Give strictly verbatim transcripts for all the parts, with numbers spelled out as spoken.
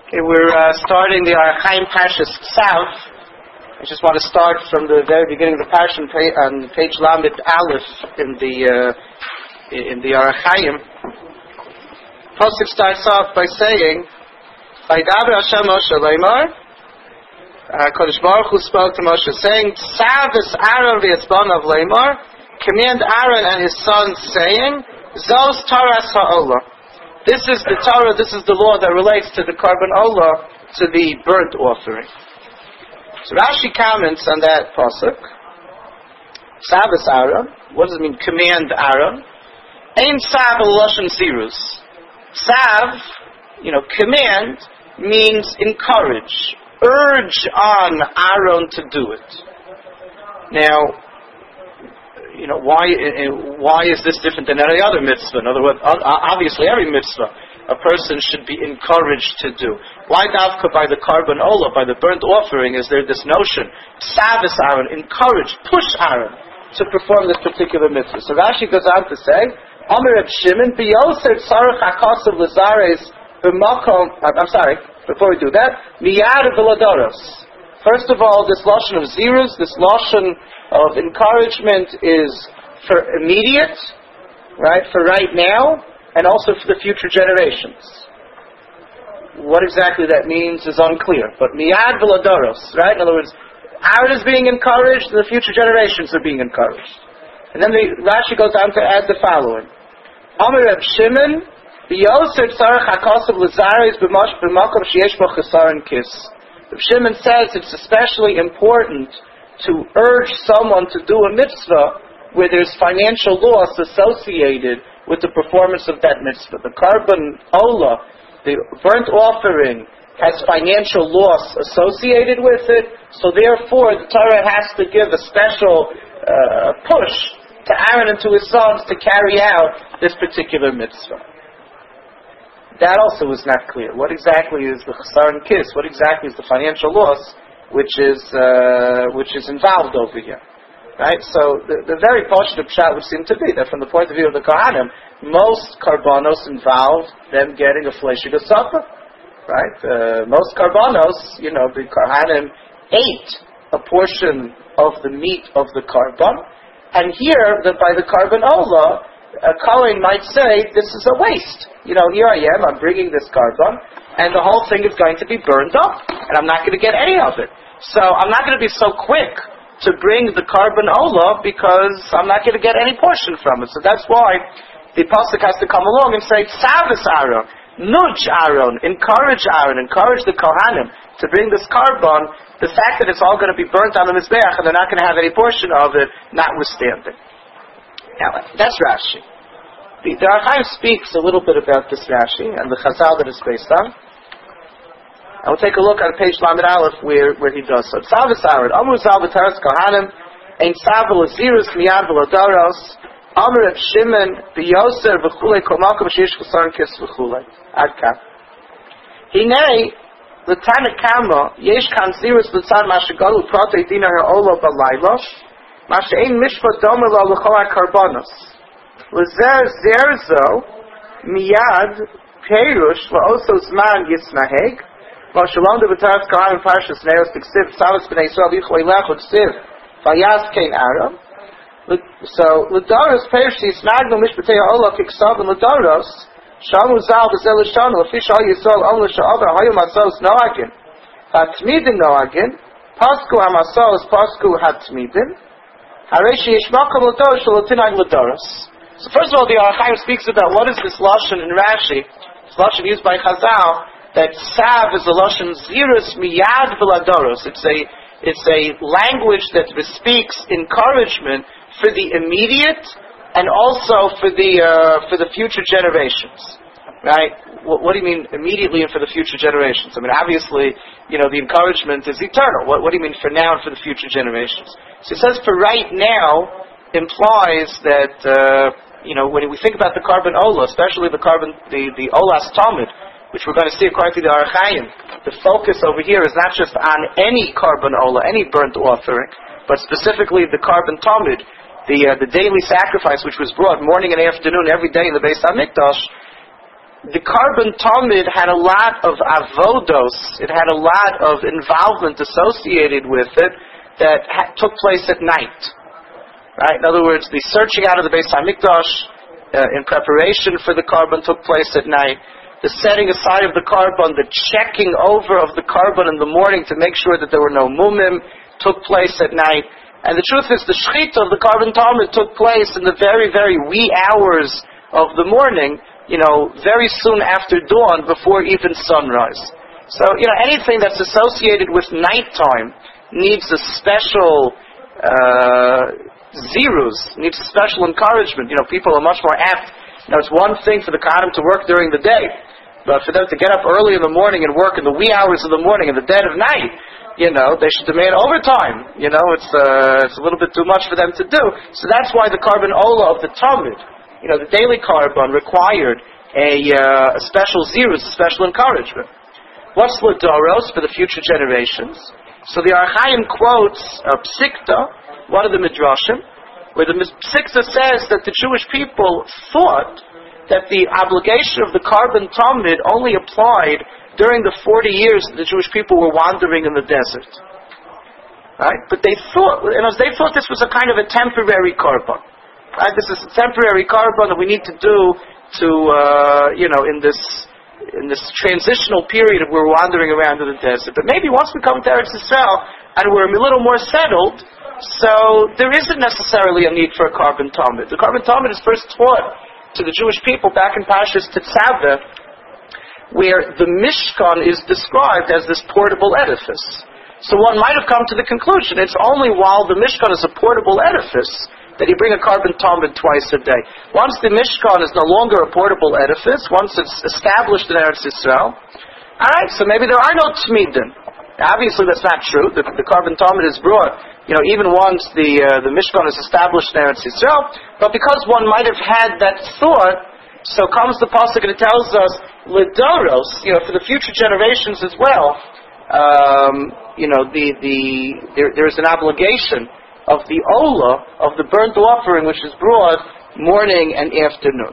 Okay, we're uh, starting the Orach Chaim Parshas South. I just want to start from the very beginning of the Parsha on page Lamed Aleph in the uh, in the Orach Chaim. Pasuk starts off by saying, "Vayidaber Hashem Moshe Leimar." Kodesh Baruch Hu spoke to Moshe, saying, "Tzavis Aaron v'Yitzbanav Leimar." Command Aaron and his sons, saying, "Zos Taras Ha'olah." This is the Torah, this is the law that relates to the Karban Olah, to the burnt offering. So Rashi comments on that pasuk. Tzavis Aaron. What does it mean, command Aaron? Ein Tzav Lashon Zirus. Tzav, you know, command means encourage, urge on Aaron to do it. Now, you know, why why is this different than any other mitzvah? In other words, obviously every mitzvah a person should be encouraged to do. Why davka by the Karban Olah, by the burnt offering, is there this notion, Tzavis Aaron, encourage, push Aaron to perform this particular mitzvah? So Rashi goes on to say, Amar Reb Shimon, B'yoser tzarech hakasav l'zares b'makom, I'm sorry, before we do that, miyad v'ladoros. First of all, this lashon of zirus, this lashon of encouragement is for immediate, right, for right now, and also for the future generations. What exactly that means is unclear, but miyad v'ladoros, right? In other words, Aaron is being encouraged, and the future generations are being encouraged. And then the Rashi goes on to add the following. Amar Reb Shimon, B'yoser tzarech hakasav l'zares b'makom sheyesh bo chesaron kis. Reb Shimon says it's especially important to urge someone to do a mitzvah where there's financial loss associated with the performance of that mitzvah. The Karban Olah, the burnt offering, has financial loss associated with it, so therefore the Torah has to give a special uh, push to Aaron and to his sons to carry out this particular mitzvah. That also is not clear. What exactly is the chesaron kis? What exactly is the financial loss which is uh, which is involved over here? Right? So the, the very pashut pshat would seem to be that from the point of view of the Kohanim, most karbanos involve them getting a fleshig supper. Right? Uh, most karbanos, you know, the Kohanim ate a portion of the meat of the karban, and here, that by the Karban Olah, a Kohen might say, this is a waste. You know, here I am, I'm bringing this karban, and the whole thing is going to be burned up, and I'm not going to get any of it. So I'm not going to be so quick to bring the Karban Olah, because I'm not going to get any portion from it. So that's why the pasuk has to come along and say, Tzavis Aaron, nudge Aaron, encourage Aaron, encourage the Kohanim to bring this karban, the fact that it's all going to be burnt on the Mizbeach, and they're not going to have any portion of it, notwithstanding. Now, that's Rashi. The, the Orach Chaim speaks a little bit about this Rashi and the Chazal that it's based on. And we'll take a look on page Lamed Aleph where, where he does so. Tzavis Aaron, Amru Zal B'Taras Kohanim, Ein Tzav V'Lazirus Miyad V'Ladaros, Amru Reb Shimon B'Yoser V'Chulei Kol Malkom Sheyesh Chesaron Kis V'Chulei. Ad Kan. Hinei L'Tana Kama Yesh Kan Zirus L'Tzad Mashagalu Protei Dina Ha'Olah B'Layla Mashein Mishpat Domer Lo L'Chol HaKarbanos L'Zer Zerzo Miyad Perush L'Oso Zman Yitznaheg L'Shalom De B'Taras Kohanim Parshas Neos T'Ksiv Tzavis B'nei Yisrael Yichol Eilecho T'Ksiv Vayaz Kein Aram. So L'Doros Perush Yisnagno Mishpatei Ha'Olah Kiksav and L'Doros Shamu Zal B'Zel L'Shanu L'Fish Al Yisrael Om L'Sha'avar Hayom Asos Noagin Hatmidin Noagin Pasku Hamasos Pasku Hatmidin Hareshi Yishmakom L'Doros Shalotinag L'Doros. So first of all, the Orach Chaim speaks about what is this lashon in Rashi, this lashon used by Chazal, that Tzav is a lashon zirus miyad v'ladoros. It's a it's a language that bespeaks encouragement for the immediate and also for the uh, for the future generations. Right? What, what do you mean immediately and for the future generations? I mean, obviously, you know, the encouragement is eternal. What, what do you mean for now and for the future generations? So it says for right now implies that, uh, you know, when we think about the Karban Olah, especially the Karban, the, the Olas Talmud, which we're going to see according to the Orach Chaim, the focus over here is not just on any Karban Olah, any burnt offering, but specifically the Karban Talmud, the uh, the daily sacrifice which was brought morning and afternoon every day in the Beis HaMikdash. the carbon tamid had a lot of avodos, it had a lot of involvement associated with it that ha- took place at night. Right? In other words, the searching out of the Beis HaMikdash uh, in preparation for the carbon took place at night. The setting aside of the carbon, the checking over of the carbon in the morning to make sure that there were no mumim took place at night. And the truth is, the shechita of the carbon tamid took place in the very, very wee hours of the morning, you know, very soon after dawn, before even sunrise. So, you know, anything that's associated with nighttime needs a special uh, ziruz, needs a special encouragement. You know, people are much more apt. Now, it's one thing for the Kohanim to work during the day, but for them to get up early in the morning and work in the wee hours of the morning, in the dead of night, you know, they should demand overtime. You know, it's uh, it's a little bit too much for them to do. So that's why the carbon ola of the Talmud, you know, the daily carbon required a, uh, a special zirus, a special encouragement. What's Ladoros for the future generations? So the Archaim quotes uh, Psikta, one of the Midrashim, where the Psikta says that the Jewish people thought that the obligation of the carbon tamid only applied during the forty years that the Jewish people were wandering in the desert. Right? But they thought, you know, they thought this was a kind of a temporary carbon. Right? This is a temporary carbon that we need to do to, uh, you know, in this in this transitional period of we're wandering around in the desert. But maybe once we come to Eretz Yisrael and we're a little more settled, so there isn't necessarily a need for a carbon tamid. The carbon tamid is first taught to the Jewish people back in Parshas Tetzaveh, where the Mishkan is described as this portable edifice. So one might have come to the conclusion it's only while the Mishkan is a portable edifice that you bring a carbon tamid twice a day. Once the Mishkan is no longer a portable edifice, once it's established in Eretz Yisrael, alright, so maybe there are no Tmidin. Obviously that's not true. The, the carbon tamid is brought, you know, even once the uh, the Mishkan is established in Eretz Yisrael. But because one might have had that thought, so comes the pasuk and it tells us Lidoros, you know, for the future generations as well. Um, you know, the the there there is an obligation of the ola of the burnt offering, which is brought morning and afternoon.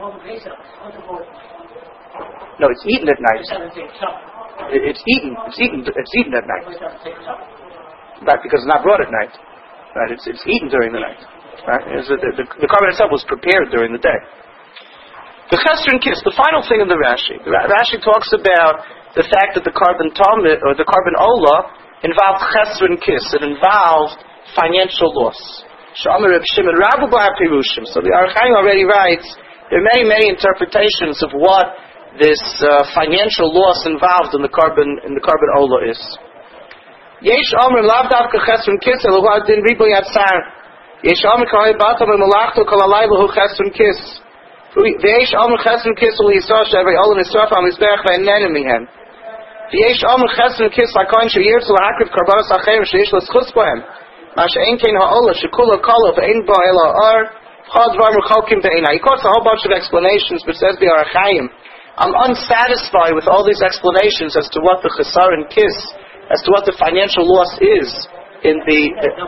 No, it's eaten at night. It's eaten. It's eaten. It's eaten at night. Right, because it's not brought at night. Right, it's it's eaten during the night. Right, a, the, the, the carbon itself was prepared during the day. The chesron kiss, the final thing in the Rashi. The Rashi talks about the fact that the carbon tamid or the carbon ola involved chesron kiss. It involved financial loss. Sh'amar Reb Shimon Rabu Bar Pirushim. So the Archaim already writes there are many many interpretations of what this uh, financial loss involved in the carbon in the carbon ola is. Yesh Amr lav davka chesron kiss elu hadin ribo yatzar. Yesh Amr k'hay batam v'malachto kol alay lehu chesron kiss. V'yesh Amr chesron kiss elu yisrael she'evei ola nisraf al mizbeach v'ennenim mihem. V'yesh Amr chesron kiss l'koyin she'yirtzu l'hakriv karbanos acherim she'yesh l'schutz bohem. Ma she'ein kein ha'ola she'kula kala v'ein ba ela ar chad var merchokim be'ena. He quotes a whole bunch of explanations, but says the Archaim, I'm unsatisfied with all these explanations as to what the chesaron kiss, as to what the financial loss is in the... the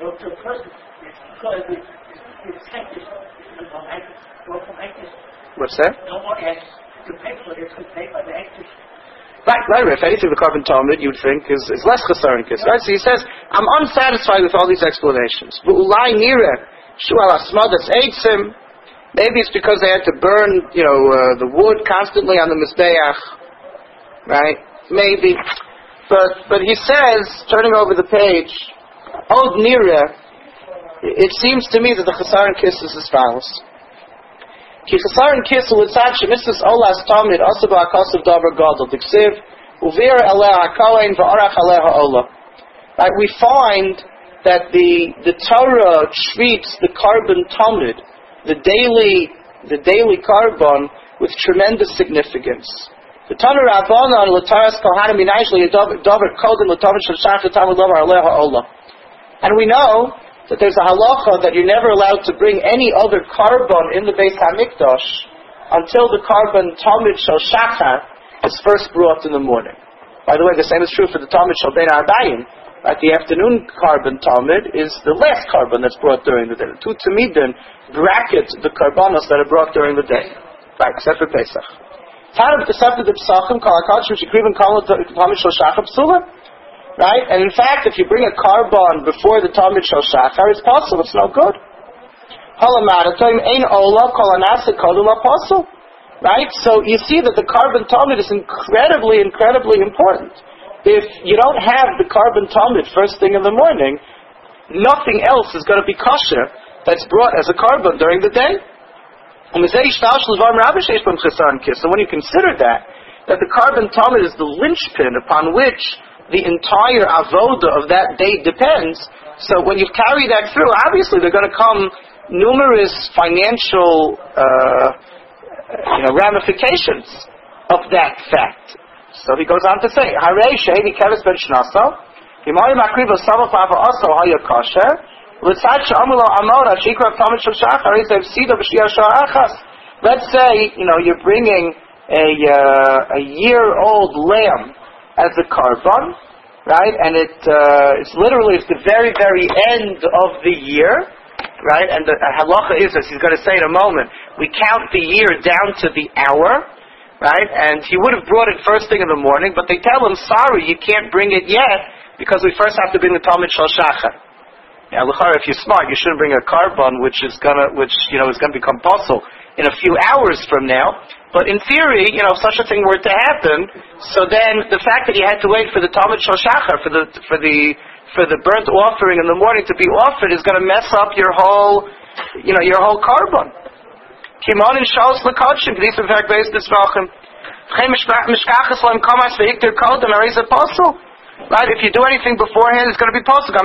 what's that? Right, right, if anything the carbon tamid you'd think is, is less chesaron kiss, right? So he says, I'm unsatisfied with all these explanations. Maybe it's because they had to burn, you know, uh, the wood constantly on the Mizbeach, right? Maybe. But but he says, turning over the page, Od Nira, it seems to me that the chesaron kiss is as follows. Ki chesaron kiss ulitzad shemisas olas tamid asaba akasav davar gadol diksiv uvir aleh hakain va'arach aleh ha'ola. Right? We find that the the Torah treats the carbon tamid, the daily, the daily carbon, with tremendous significance. The Tana Rabbanan l'taras kohanim minayishli davar kodin l'tavar shachar tamid lavar aleh ha'ola. And we know that there's a halacha that you're never allowed to bring any other carbon in the Beis HaMikdash until the carbon tamid shel shachar is first brought in the morning. By the way, the same is true for the tamid shel bein arbayim. At the afternoon carbon tamid is the last carbon that's brought during the day. The two tamidin bracket the carbonos that are brought during the day. Right, except for Pesach. Right? And in fact, if you bring a carbon before the Talmud Shel Shachar, it's possible, it's no good. Right? So you see that the carbon Talmud is incredibly, incredibly important. If you don't have the carbon Talmud first thing in the morning, nothing else is going to be kosher that's brought as a carbon during the day. So when you consider that, that the carbon Talmud is the linchpin upon which the entire avoda of that day depends, so when you carry that through, obviously there are going to come numerous financial uh, you know, ramifications of that fact. So he goes on to say, Harei shehedi keves ben shnaso, himari makriv osama pava oso haya kosher, l'tzad she'amulo amora shikra tamid shel shachar, harei zev sida b'shiyah sha'achas. Let's say, you know, you're bringing a uh, a year-old lamb as a carbon, right? And it uh, it's literally it's the very, very end of the year. Right, and the halacha is, as he's going to say in a moment, we count the year down to the hour, right? And he would have brought it first thing in the morning, but they tell him, sorry, you can't bring it yet because we first have to bring the Talmud Shel Shachar. Now, l'chara, if you're smart, you shouldn't bring a carbon which is gonna, which you know is going to become puzzle in a few hours from now. But in theory, you know, if such a thing were to happen, so then the fact that you had to wait for the Talmud Shel Shachar for the for the for the burnt offering in the morning to be offered is going to mess up your whole, you know, your whole carbon. Kimon in Shalos Lekotchim, these are very based this Vachim. Right, if you do anything beforehand, it's going to be possible.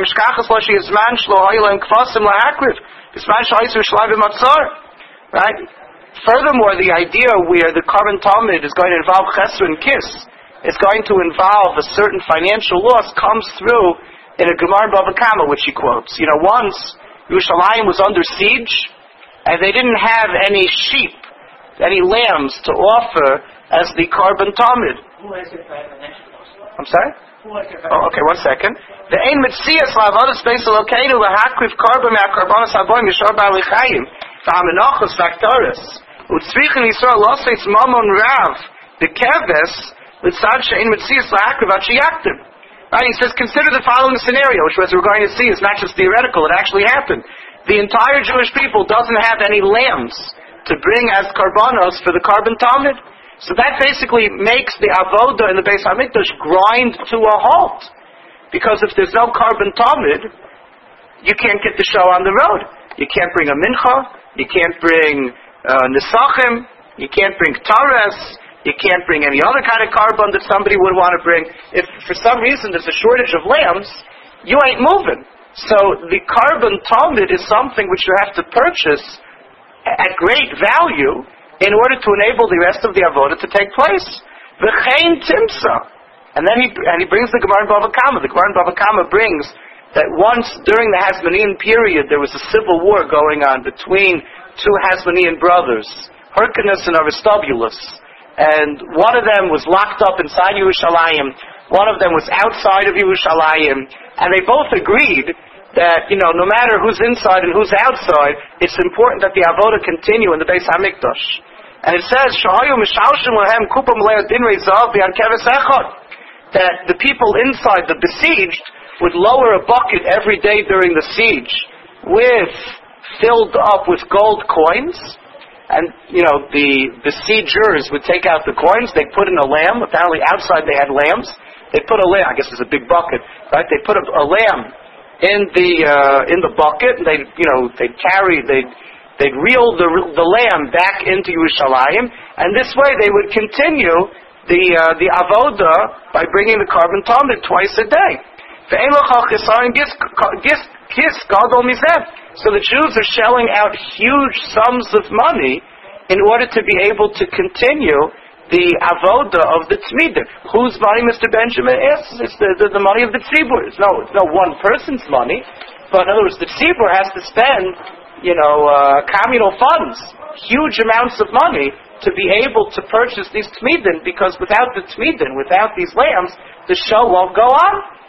Right? Furthermore, the idea where the carbon Talmud is going to involve Chesed and Kiss is going to involve a certain financial loss comes through in a Gemara Bava Kama, which he quotes. You know, once Yerushalayim was under siege, and they didn't have any sheep, any lambs to offer as the carbon Talmud. Who has it financial loss? I'm sorry? Who has it oh, okay, one second. The Ein Mitzias La'avodas Beis Elokeinu L'Hakriv Carbon Me'akarbonos Haboim Yishor Ba'alei Chayim V'Hamenochos V'Aktoris U'Tzrichen Yisrael Loseitz Mamon Rav B'Keves L'Tzad She'Ein Mitzias L'Hakriv V'Achiyaktim. Right, he says, consider the following scenario, which as we're going to see is not just theoretical, it actually happened. The entire Jewish people doesn't have any lambs to bring as karbanos for the carbon Talmud. So that basically makes the avoda in the Beis HaMikdash grind to a halt. Because if there's no carbon Talmud, you can't get the show on the road. You can't bring a mincha, you can't bring uh, nisachim, you can't bring taras, you can't bring any other kind of carbon that somebody would want to bring. If for some reason there's a shortage of lambs, you ain't moving. So the carbon Talmud is something which you have to purchase at great value in order to enable the rest of the avodah to take place. V'chein timsa. And then he and he brings the Gemara in Bava Kama. The Gemara in Bava Kama brings that once during the Hasmonean period there was a civil war going on between two Hasmonean brothers, Hyrcanus and Aristobulus. And one of them was locked up inside Yerushalayim, one of them was outside of Yerushalayim, and they both agreed that, you know, no matter who's inside and who's outside, it's important that the avodah continue in the Beis HaMikdash. And it says, that the people inside, the besieged, would lower a bucket every day during the siege with, filled up with gold coins. And, you know, the besiegers would take out the coins, they'd put in a lamb. Apparently outside they had lambs. They put a lamb, I guess it's a big bucket, right? They put a, a lamb in the uh, in the bucket, and they'd, you know, they'd carry, they'd, they'd reel the the lamb back into Yerushalayim, and this way they would continue the uh, the avodah by bringing the carbon Talmud twice a day. So the Jews are shelling out huge sums of money in order to be able to continue the avodah of the tzmidah. Whose money, Mister Benjamin asks? It's the, the, the money of the tzibur. It's no, it's no one person's money, but in other words, the tzibur has to spend, you know, uh, communal funds, huge amounts of money to be able to purchase these tzmidin, because without the tzmidin, without these lambs, the show won't go on.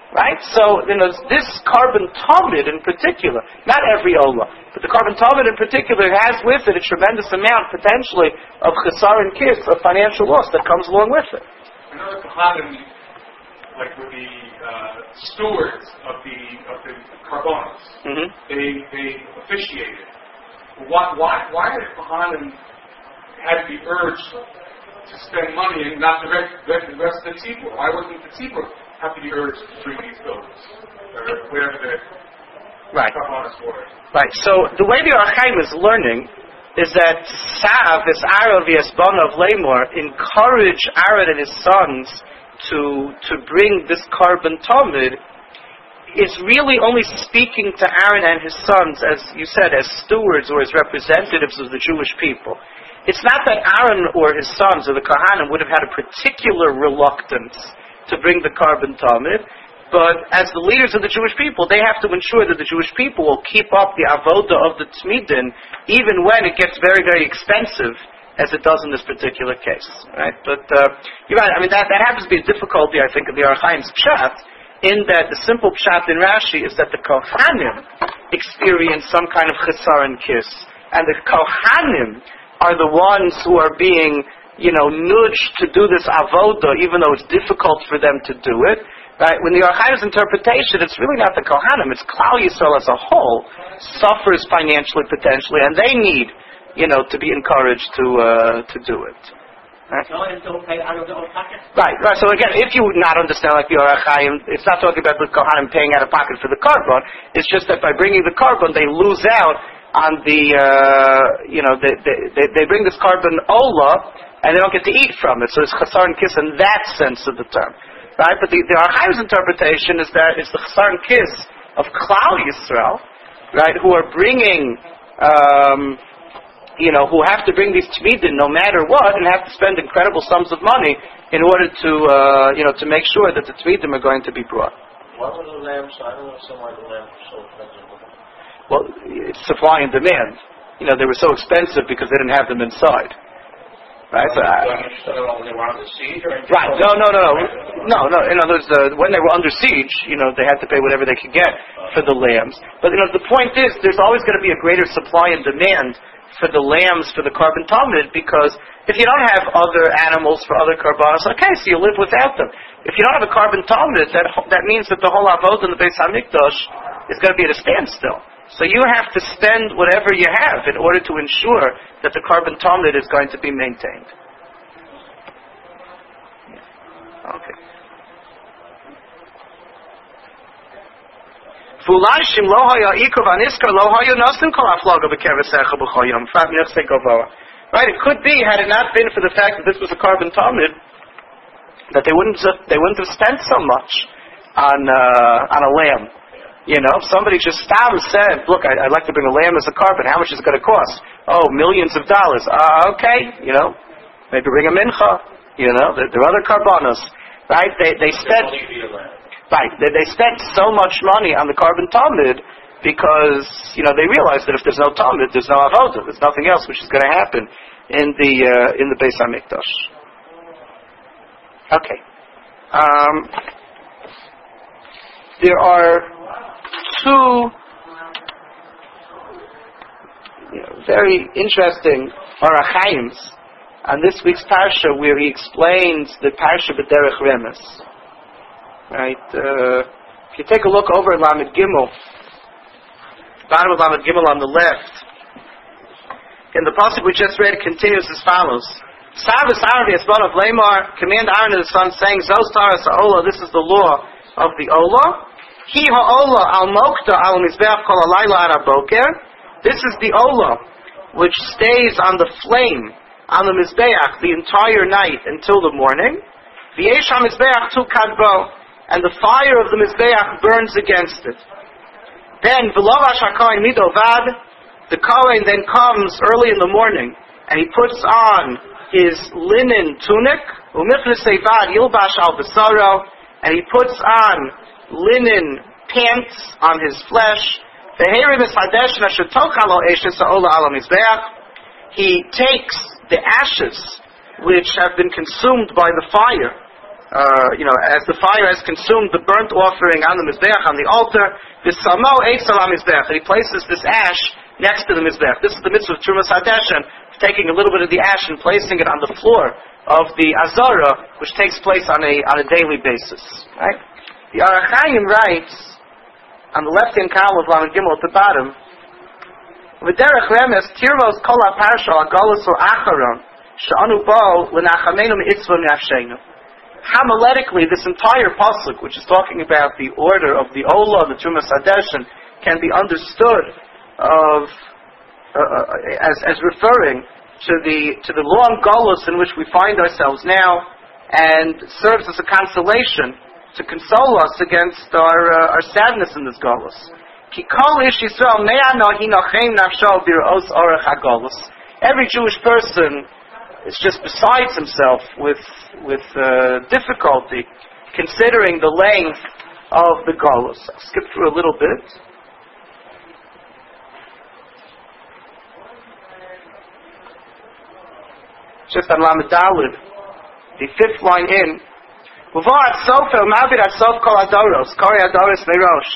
Right? So, you know, this carbon tamid in particular, not every ola, but the carbon tamid in particular has with it a tremendous amount, potentially, of chesar and kis, of financial loss that comes along with it. I know the Kohanim, like with the uh, stewards of the of the carbonos, Mm-hmm. they they officiated. Why why why did Kohanim had the urge to spend money and not the rest, the rest of the tzibur? Why wasn't the tzibur have to be urged to bring these bills or whatever the Right. carbonos were? Right. So the way the Archaim is learning is that Sav, this Arav Yesbana of Lamor, encouraged Aaron and his sons to to bring this carbon tamid, is really only speaking to Aaron and his sons, as you said, as stewards or as representatives of the Jewish people. It's not that Aaron or his sons or the Kohanim would have had a particular reluctance to bring the carbon tamid, but as the leaders of the Jewish people, they have to ensure that the Jewish people will keep up the avoda of the tzmidin, even when it gets very, very expensive, as it does in this particular case. Right? But uh, you're right. I mean, that, that happens to be a difficulty, I think, of the Archaim's pshat, in that the simple pshat in Rashi is that the Kohanim experience some kind of chesar and kis, and the Kohanim are the ones who are being, you know, nudged to do this avoda, even though it's difficult for them to do it. Right? When the Archaim's interpretation, it's really not the Kohanim, it's Klal Yisrael as a whole suffers financially, potentially, and they need, you know, to be encouraged to uh, to do it. Right? right, right. So again, if you would not understand like the Archaim, it's not talking about the Kohanim paying out of pocket for the carbon. It's just that by bringing the carbon, they lose out on the, uh, you know, they, they they bring this carbon ola, and they don't get to eat from it. So it's chasar and kis in that sense of the term. Right? But the, the Archaim's interpretation is that it's the chasar and kis of Klal Yisrael, right, who are bringing, um, you know, who have to bring these tzmidin no matter what, and have to spend incredible sums of money in order to, uh, you know, to make sure that the tzmidin are going to be brought. Why were the lamps? I don't understand why the lamps were so expensive. Well, it's supply and demand. You know, they were so expensive because they didn't have them inside. Right? So, uh, they were under siege, or right. No, no, no, no. No, no. In other words, uh, when they were under siege, you know, they had to pay whatever they could get for the lambs. But, you know, the point is, there's always going to be a greater supply and demand for the lambs, for the carbon tamid, because if you don't have other animals for other carbonos, okay, so you live without them. If you don't have a carbon tamid, that that means that the whole avodah in the Beis Hamikdash is going to be at a standstill. So you have to spend whatever you have in order to ensure that the carbon tamid is going to be maintained. Yeah. Okay. Right, it could be, had it not been for the fact that this was a carbon tamid, that they wouldn't have, they wouldn't have spent so much on uh, on a lamb. You know, if somebody just stopped and said, "Look, I, I'd like to bring a lamb as a carbon. How much is it going to cost?" Oh, millions of dollars. Uh, okay, you know, maybe bring a mincha. You know, there, there are other carbonos, right? They they spent. Right, they, they spent so much money on the carbon tamid because, you know, they realized that if there's no tamid, there's no avodah, there's nothing else which is going to happen in the uh, in the Beis Hamikdash. Okay, um, there are two, you know, very interesting Arachaims on this week's parsha where he explains the parsha b'derech remes. Right, uh, if you take a look over at Lamed Gimel, bottom of Lamed Gimel on the left, and the pasuk we just read continues as follows: Savus Aaron Yisbon of Lamar, command Aaron and his son, saying, Zos Taras Ha'olah, this is the law of the Olah. Hi Ha'olah al Mokta al Mizbeach Kol Halayla Ad Haboker. This is the Olah, which stays on the flame, on the Mizbeach, the entire night until the morning. V'yesh HaMizbeach tu kadbo, and the fire of the Mizbeach burns against it. Then, V'lovash HaKohen midovad, the Kohen then comes early in the morning, and he puts on his linen tunic, U'michnes Eivad Yilbash al Besaro, and he puts on linen pants on his flesh. V'herim es hadesh asher tochal al eshes ha'olah al Mizbeach. He takes the ashes which have been consumed by the fire, uh, you know, as the fire has consumed the burnt offering on the Mizbeach, on the altar, V'samo eisal ha-Mizbeach, and he places this ash next to the Mizbeach. This is the mitzvah of Trumas Hadeshen, taking a little bit of the ash and placing it on the floor of the Azara, which takes place on a on a daily basis. Right? The Aruch Chaim writes, on the left-hand column of Lamed Gimel at the bottom, V'derech remes tirvos kol ha-parsha ha-golus o-acharon she'anu bo l'nachamenu mi'itzvah nafshenu. Homiletically, this entire pasuk, which is talking about the order of the Olah, the Trumas Hadeshen, can be understood of uh, as as referring to the to the long galus in which we find ourselves now, and serves as a consolation to console us against our uh, our sadness in this galus. Every Jewish person is just besides himself with with uh, difficulty considering the length of the galus. I'll skip through a little bit. Just on Lamed Daled, the fifth line in. Uvar Sofer Mabir Sof Kol Adoros Kori Adoros Meirosh.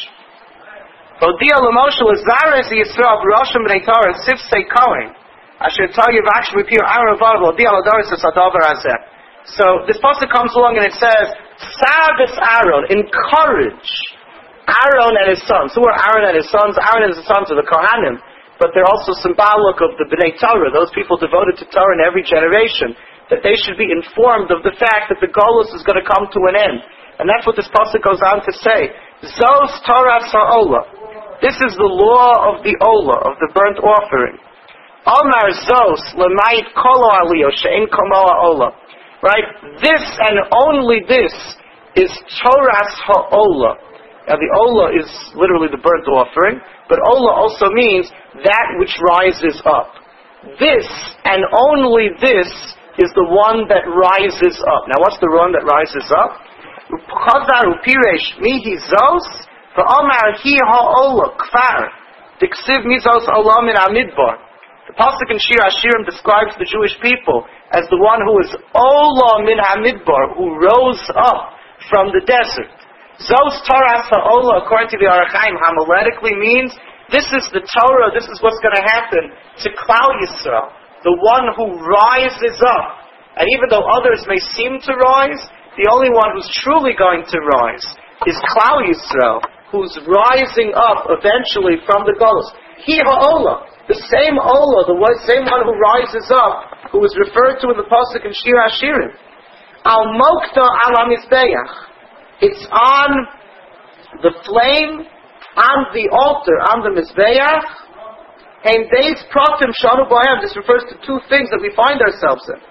Odia Lamoshe Lazares Yisrael Roshim Bnei Torah Sifsei Kohen Asher Tagi V'Akshem V'Pir Aaron V'Av Odia Lazares Adover Azeh. So this pasuk comes along and it says, Sabbath Aaron, encourage Aaron and his sons. Who are Aaron and his sons? Aaron and his sons are the Kohanim, but they're also symbolic of the Bnei Torah, those people devoted to Torah in every generation, that they should be informed of the fact that the Golus is going to come to an end. And that's what this pasuk goes on to say. Zos Torah Sa'olah. This is the law of the Olah, of the burnt offering. Omar Zos L'mayit Kolo Aliyah She'en Komoa Olah. Right? This and only this is Torah's Ha'olah. Now the Olah is literally the burnt offering, but Olah also means that which rises up. This and only this is the one that rises up. Now what's the one that rises up? Chazar upiresh mihi zos v'omar hi ha'olah kfar diksiv mizos olam in amidbar. The pasuk in Shir Hashirim describes the Jewish people as the one who is olah min hamidbar, who rose up from the desert. Zos Torah ha'olah, according to the Aruch Chaim, homiletically means this is the Torah, this is what's going to happen to Klal Yisrael, the one who rises up. And even though others may seem to rise, the only one who's truly going to rise is Klal Yisrael, who's rising up eventually from the Golus. Hi ha'olah, the same Olah, the same one who rises up, who is referred to in the pasuk in Shir Hashirim. Al mokta ala mizbeach. It's on the flame, on the altar, on the mizbeach. And days pratim shanu b'ayam. This refers to two things that we find ourselves in.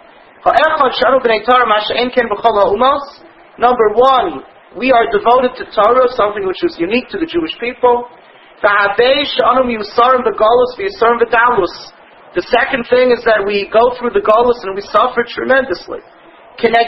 Number one, we are devoted to Torah, something which is unique to the Jewish people. The second thing is that we go through the Golus and we suffer tremendously. When it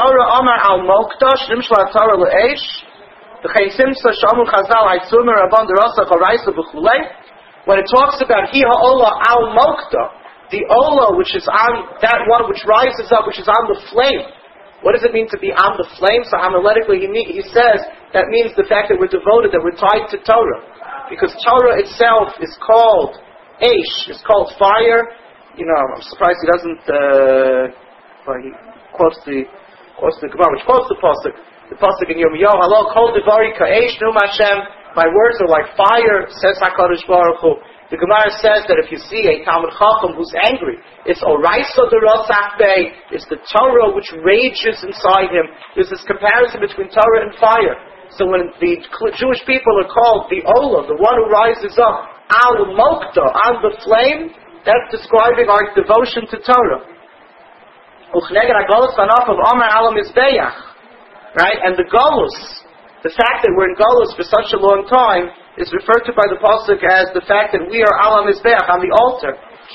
talks about Hi ha'olah al mokta, the olah which is on that one which rises up, which is on the flame. What does it mean to be on the flame? So homiletically he, he says that means the fact that we're devoted, that we're tied to Torah. Because Torah itself is called Eish, it's called fire. You know, I'm surprised he doesn't, uh, well, he quotes the, quotes the Gemara, which quotes the Pasuk. The Pasuk in Yirmiyahu, Halo kol devari ka'eish num Hashem. My words are like fire, says HaKadosh Baruch Hu. The Gemara says that if you see a Talmud Chacham who's angry, it's Oraisa derosach bey, it's the Torah which rages inside him. There's this comparison between Torah and fire. So when the Jewish people are called the Olah, the one who rises up, al mokta, on the flame, that's describing our devotion to Torah. Right? And the Golus, the fact that we're in Golus for such a long time, is referred to by the Pasuk as the fact that we are ala mizbeach, on the altar.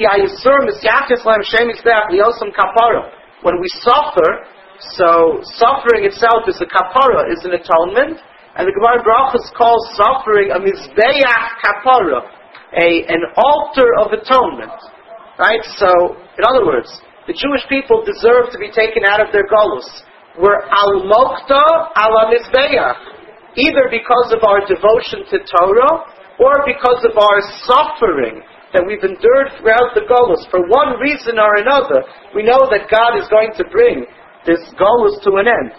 When we suffer, so suffering itself is a kapara, is an atonement, and the Gemara Brachos calls suffering a mizbeach kapara, a an altar of atonement. Right? So, in other words, the Jewish people deserve to be taken out of their golus. were al mokta ala mizbeach, either because of our devotion to Torah or because of our suffering that we've endured throughout the Golus. For one reason or another, we know that God is going to bring this Golus to an end.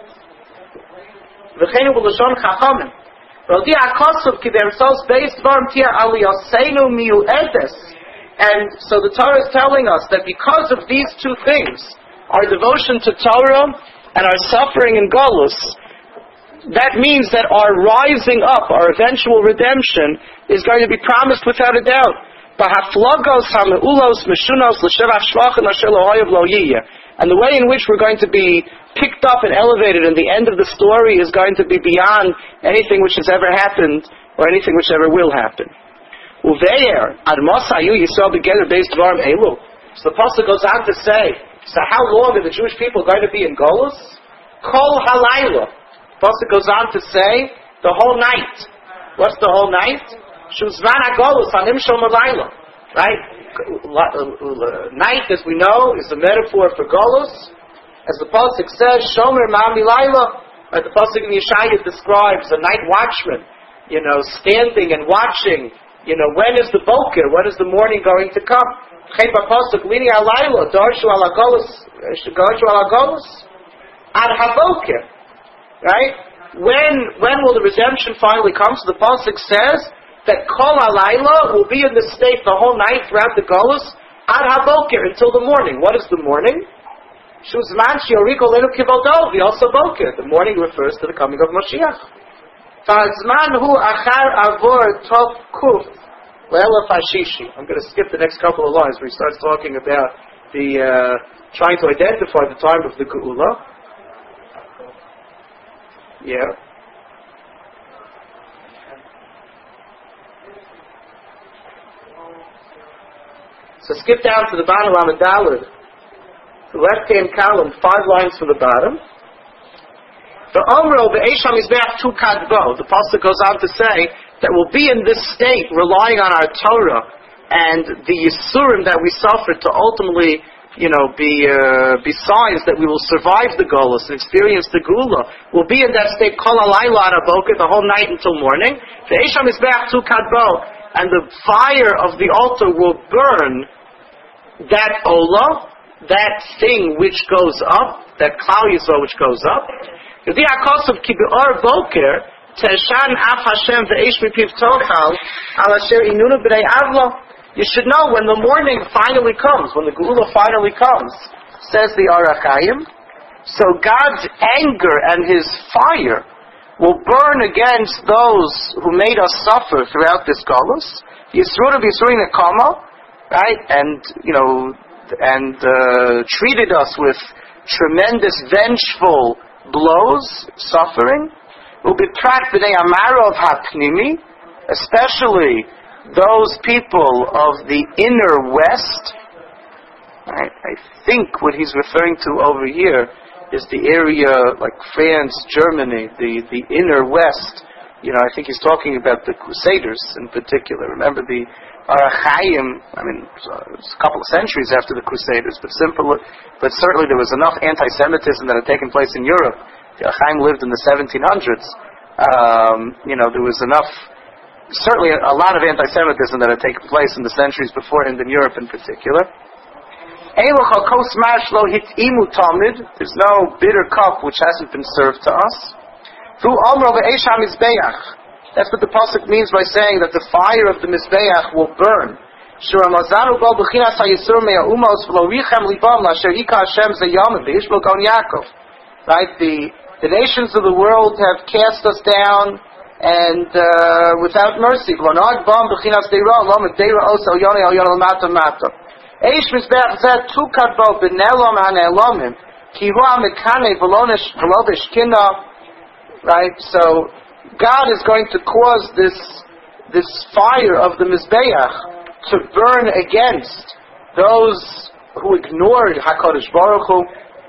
And so the Torah is telling us that because of these two things, our devotion to Torah and our suffering in Golus, that means that our rising up, our eventual redemption, is going to be promised without a doubt. And the way in which we're going to be picked up and elevated in the end of the story is going to be beyond anything which has ever happened or anything which ever will happen. So the Pasuk goes on to say, so how long are the Jewish people going to be in Golus? Kol halayla. The Pasuk goes on to say, the whole night. What's the whole night? Shuzman ha-Golus hanim shom halayla. Right? Night, as we know, is a metaphor for Golus. As the Pasuk says, Shomer Ma'ami Laila. Right? The Pasuk in Yeshaya describes a night watchman, you know, standing and watching. You know, when is the boker? When is the morning going to come? Right? When when will the redemption finally come? So the Pasuk says that Kol Halayla will be in this state the whole night throughout the Golus, Ad HaBoker, until the morning. What is the morning? Shuzman Shioriko Lenu Kivodo, the also Boker. The morning refers to the coming of Mashiach. Fazman Hu Achar Avor Tov Kuf Le'ela Fashishi. I'm going to skip the next couple of lines where he starts talking about the uh, trying to identify the time of the Geula. Yeah. So skip down to the bottom of the Daled, the left-hand column, five lines from the bottom. The Omro, the Eisham Mizbeach Tu Kadbo, the Pasuk goes on to say that we'll be in this state, relying on our Torah and the Yisurim that we suffered to ultimately, you know, be uh, besides that we will survive the Golus and experience the Geula. We'll be in that state, Kol Halayla Boker, the whole night until morning. The Eisham Mizbeach Tu Kadbo, and the fire of the altar will burn that Ola, that thing which goes up, that Klal Yisrael which goes up. You should know when the morning finally comes, when the Geula finally comes, says the Or HaChaim, so God's anger and His fire will burn against those who made us suffer throughout this Golus. Yisroel Yisroel Nekama, right, and you know, and uh, treated us with tremendous vengeful blows, suffering. Will be tracked b'nei Amarov HaPnimi, especially those people of the inner West. Right? I think what he's referring to over here is the area like France, Germany, the, the inner West. You know, I think he's talking about the Crusaders in particular. Remember the Or HaChaim, I mean, it was a couple of centuries after the Crusaders, but simple, but certainly there was enough anti-Semitism that had taken place in Europe. The Or HaChaim lived in the seventeen hundreds. Um, you know, there was enough, certainly a, a lot of anti-Semitism that had taken place in the centuries beforehand in Europe in particular. There's no bitter cup which hasn't been served to us. That's what the Pasuk means by saying that the fire of the Mizbeach will burn. Right? The, the nations of the world have cast us down and uh, without mercy. Right? So God is going to cause this this fire of the Mizbeach to burn against those who ignored HaKadosh Baruch Hu.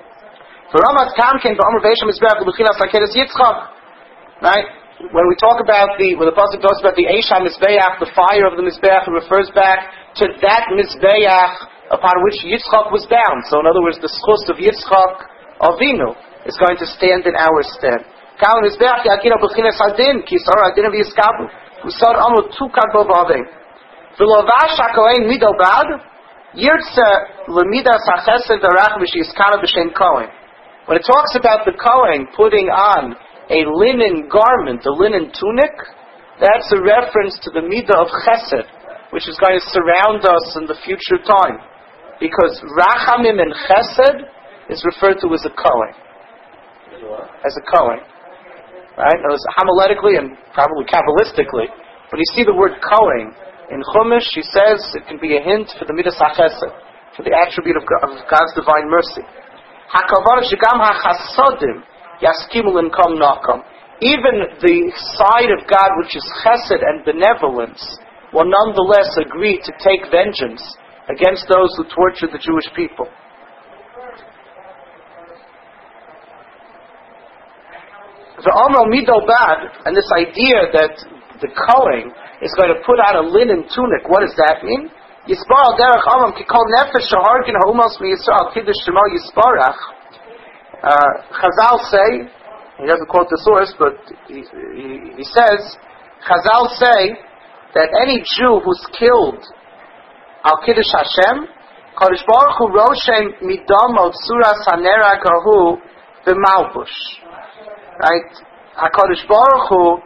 Right? When we talk about the, when the Pasuk talks about the Eisham Mizbeach, the fire of the Mizbeach, it refers back to that Mizbeach upon which Yitzchak was bound. So in other words, the schus of Yitzchak Avinu. is going to stand in our stead. Kal Mizbeach Yakina B'chinas Hadin, Kisar Hadin V'Yiskabu, Usar Amu Tukad B'Vavim. V'lovash HaKohen Mido Bad, Yirtze L'Midas HaChesed V'Rach V'Shiskana B'Shem Kohen. When it talks about the Kohen putting on a linen garment, a linen tunic, that's a reference to the Midah of Chesed, which is going to surround us in the future time. Because Rachamim and Chesed is referred to as a Kohen. As a Kohen. Right? Now, homiletically and probably Kabbalistically, when you see the word Kohen in Chumash, he says it can be a hint for the Midas HaChesed, for the attribute of God's divine mercy. Even the side of God which is chesed and benevolence will nonetheless agree to take vengeance against those who torture the Jewish people. The Omer Mido Bad, and this idea that the Kohen is going to put on a linen tunic, what does that mean? Yisbarach derech Olam ki kol nefesh shehargin ha'umas miYisrael kiddush shemo Yisbarach. Chazal say, he doesn't quote the source, but he, he, he says, Chazal say that any Jew who's killed al kiddush Hashem, Kadosh Baruch Hu roshem midam od suras hanera kahu b'malbush. Right? HaKadosh Baruch Hu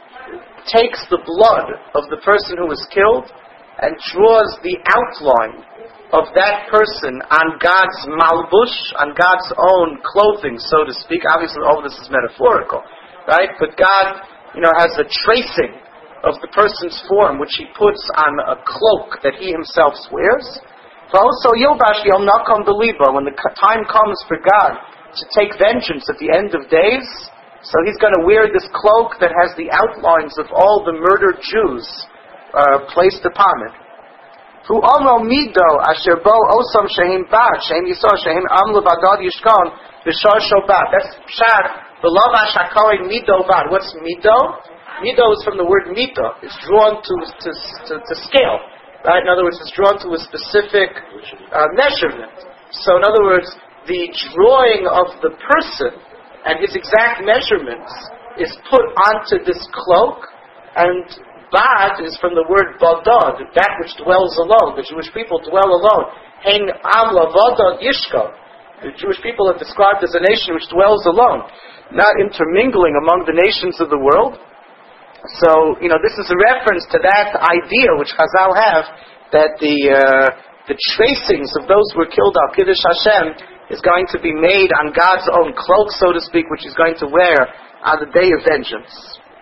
takes the blood of the person who was killed and draws the outline of that person on God's malbush, on God's own clothing, so to speak. Obviously, all of this is metaphorical, right? But God, you know, has a tracing of the person's form, which He puts on a cloak that He Himself wears. Also, Yilbash Yom Nakom Beliba, when the time comes for God to take vengeance at the end of days, so He's going to wear this cloak that has the outlines of all the murdered Jews Uh, placed upon it. Hu Omo Mido Asher Bo Osam Shehim Bad Shehim Yisor Shehim Am Levadad Yishkon B'Shar Shobat. That's Pshat. V'Lavash HaKohen Mido Bad. What's Mido? Mido is from the word Mido. It's drawn to to, to to scale. Right. In other words, it's drawn to a specific uh, measurement. So, in other words, the drawing of the person and his exact measurements is put onto this cloak, and Bad is from the word Badad, that which dwells alone. The Jewish people dwell alone. Hein Am Lavadad Yishko. The Jewish people are described as a nation which dwells alone, not intermingling among the nations of the world. So, you know, this is a reference to that idea which Chazal have, that the uh, the tracings of those who were killed al Kiddush Hashem is going to be made on God's own cloak, so to speak, which He's going to wear on the day of vengeance.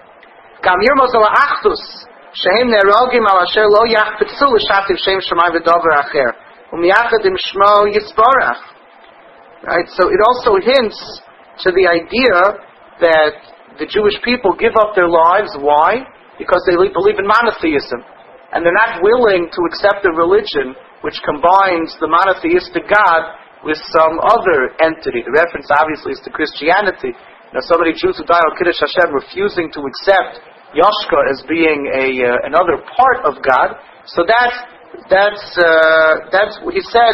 Gam Yirmos al Achdus, Shehem Nerogim al Asher Lo Yachpetzu L'Shativ Shem Shemai V'Dover Acher U'Miyachadim Shmo Yisborach. Right, so it also hints to the idea that the Jewish people give up their lives. Why? Because they believe in monotheism, and they're not willing to accept a religion which combines the monotheistic God with some other entity. The reference obviously is to Christianity. Now, so many Jews who die on Kiddush Hashem refusing to accept Yashka as being a uh, another part of God. So that's that's uh, that's what he says.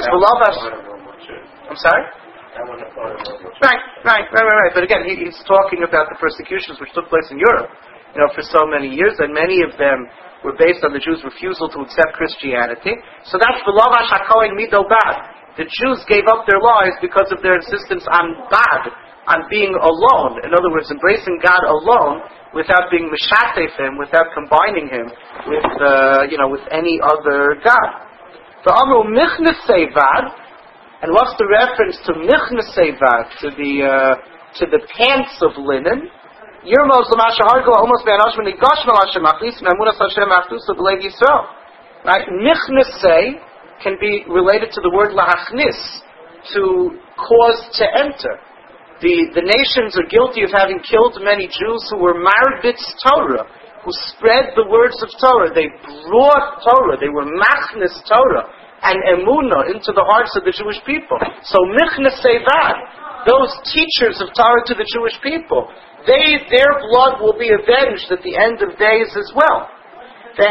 I'm sorry. Right, right, right, right, right. But again, he, he's talking about the persecutions which took place in Europe, you know, for so many years, and many of them were based on the Jews' refusal to accept Christianity. So that's V'Lavash HaKohen Mido Bad. The Jews gave up their lives because of their insistence on Bad, on being alone. In other words, embracing God alone, without being mishatef Him, without combining Him with, uh, you know, with any other God. The Amru Michnesei Vad, and what's the reference to Michnesei Vad, to the uh, to the pants of linen? Yirmos l'mashahargo almost be'anoshman igashmal Hashem achlis me'amunas Hashem achlusa b'lev Yisrael. Right? Michnesei can be related to the word lahachnis, to cause to enter. The, the nations are guilty of having killed many Jews who were marbitz Torah, who spread the words of Torah. They brought Torah. They were machnis Torah and emunah into the hearts of the Jewish people. So michnesei vad, those teachers of Torah to the Jewish people, they their blood will be avenged at the end of days as well. These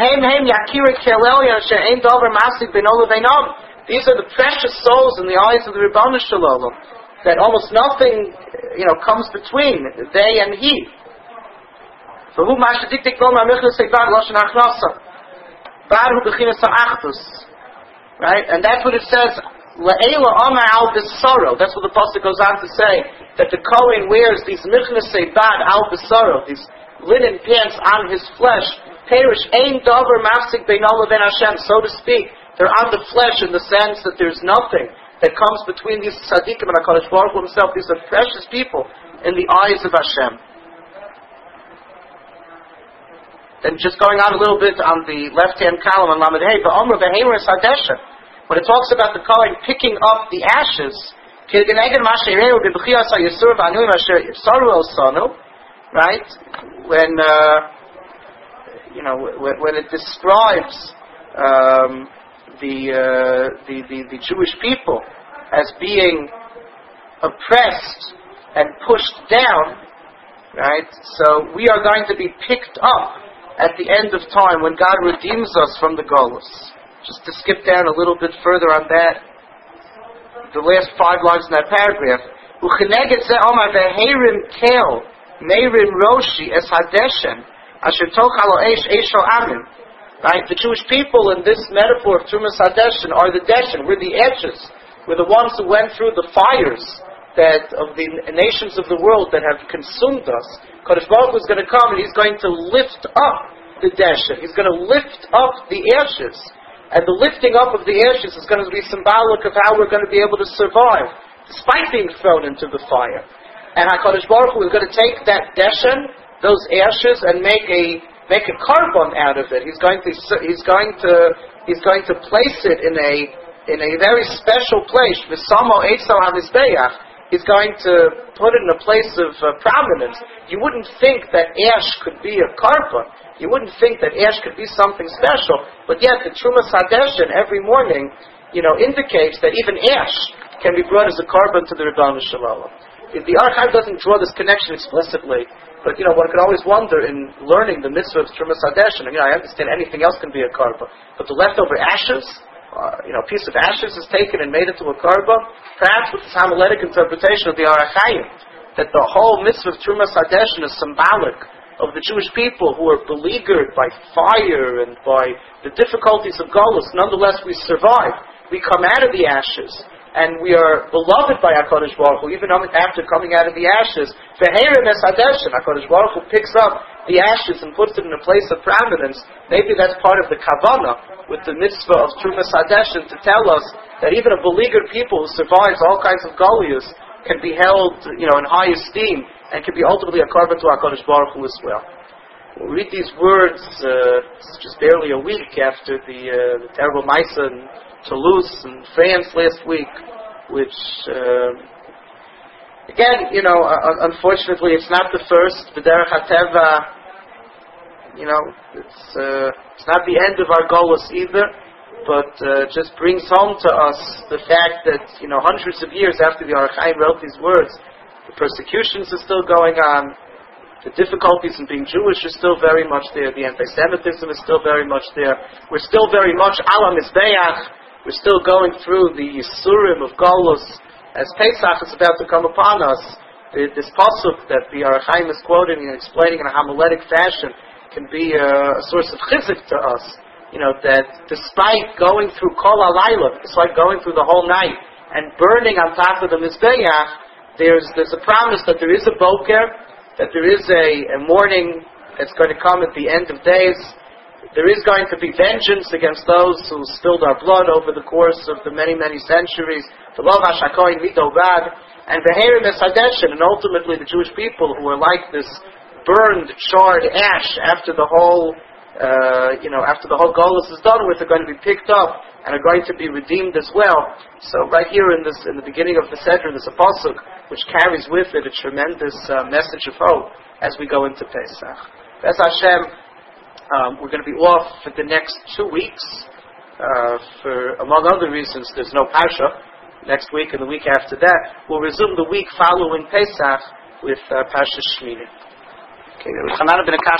are the precious souls in the eyes of the Ribono Shel Olam. that almost nothing, you know, comes between they and he. So who mashadiktik lomar michnas seibad loshen achnasa. Bad hu bechinas ha'achdus. Right? And that's what it says, La'ela Amar al Bisaro. That's what the pasuk goes on to say, that the Kohen wears these michnas seibad al Bisaro, these linen pants on his flesh. Perish ein davar mafsik beinalo ben Hashem, so to speak. They're on the flesh in the sense that there's nothing that comes between these tzaddikim and HaKadosh Baruch Hu himself. These are precious people in the eyes of Hashem. Then just going on a little bit on the left-hand column on Lamed Hey, Ba'omra Behemer Sadesha, when it talks about the Kohen picking up the ashes, right? When uh, you know when, when it describes um, the, uh, the the the Jewish people as being oppressed and pushed down, right? So we are going to be picked up at the end of time when God redeems us from the Golus. Just to skip down a little bit further on that, the last five lines in that paragraph. Right? The Jewish people in this metaphor of Trumas Hadeshen are the Deshen. We're the edges. We're the ones who went through the fires that of the nations of the world that have consumed us. Kadosh Baruch Hu is going to come and He's going to lift up the Deshen. He's going to lift up the ashes. And the lifting up of the ashes is going to be symbolic of how we're going to be able to survive, despite being thrown into the fire. And HaKadosh Baruch Hu is going to take that Deshen, those ashes, and make a make a carbon out of it. He's going to he's going to he's going to place it in a in a very special place. V'samo eitzel hamizbeach. He's going to put it in a place of uh, prominence. You wouldn't think that ash could be a carbon. You wouldn't think that ash could be something special. But yet the Trumas Hadeshen every morning, you know, indicates that even ash can be brought as a carbon to the Rebbeinu Shalom. The Archive doesn't draw this connection explicitly, but you know, one could always wonder in learning the mitzvah of Trumas Hadeshen. You know, I understand anything else can be a carbon, but the leftover ashes, uh, you know, a piece of ashes is taken and made into a carbon. Perhaps with this homiletic interpretation of the Arachayim, that the whole mitzvah of Trumas Hadeshen is symbolic of the Jewish people who are beleaguered by fire and by the difficulties of Golus. Nonetheless, we survive. We come out of the ashes. And we are beloved by HaKadosh Baruch Hu, even after coming out of the ashes. V'heirem es hadeshen, HaKadosh Baruch Hu picks up the ashes and puts it in a place of prominence. Maybe that's part of the kavanah with the mitzvah of Trumas Hadeshen to tell us that even a beleaguered people who survives all kinds of goliaths can be held, you know, in high esteem and can be ultimately a carbon to HaKadosh Baruch Hu as well. We'll read these words uh, just barely a week after the, uh, the terrible Maisa in Toulouse in France last week, which, uh, again, you know, uh, unfortunately it's not the first. B'derech HaTeva, you know, it's, uh, it's not the end of our Golus either, but uh, just brings home to us the fact that, you know, hundreds of years after the Arachayim wrote these words, the persecutions are still going on, the difficulties in being Jewish are still very much there, the anti-Semitism is still very much there, we're still very much ala mizbeach. We're still going through the Yisurim of Golus. As Pesach is about to come upon us, this pasuk that the Arachayim is quoting and explaining in a homiletic fashion can be a, a source of chizuk to us. You know, that despite going through Kol HaLayla, despite going through the whole night and burning on top of the Mizbeach, there's, there's a promise that there is a boker, that there is a, a morning that's going to come at the end of days. There is going to be vengeance against those who spilled our blood over the course of the many, many centuries. And and ultimately the Jewish people who are like this burned, charred ash after the whole, uh, you know, after the whole Golus is done with, are going to be picked up and are going to be redeemed as well. So right here in this, in the beginning of the Seder, there's a pasuk which carries with it a tremendous uh, message of hope as we go into Pesach. B'ez Hashem. Um, we're going to be off for the next two weeks. Uh, for, among other reasons, there's no Parsha next week and the week after that. We'll resume the week following Pesach with uh, Parsha Shmini. Okay,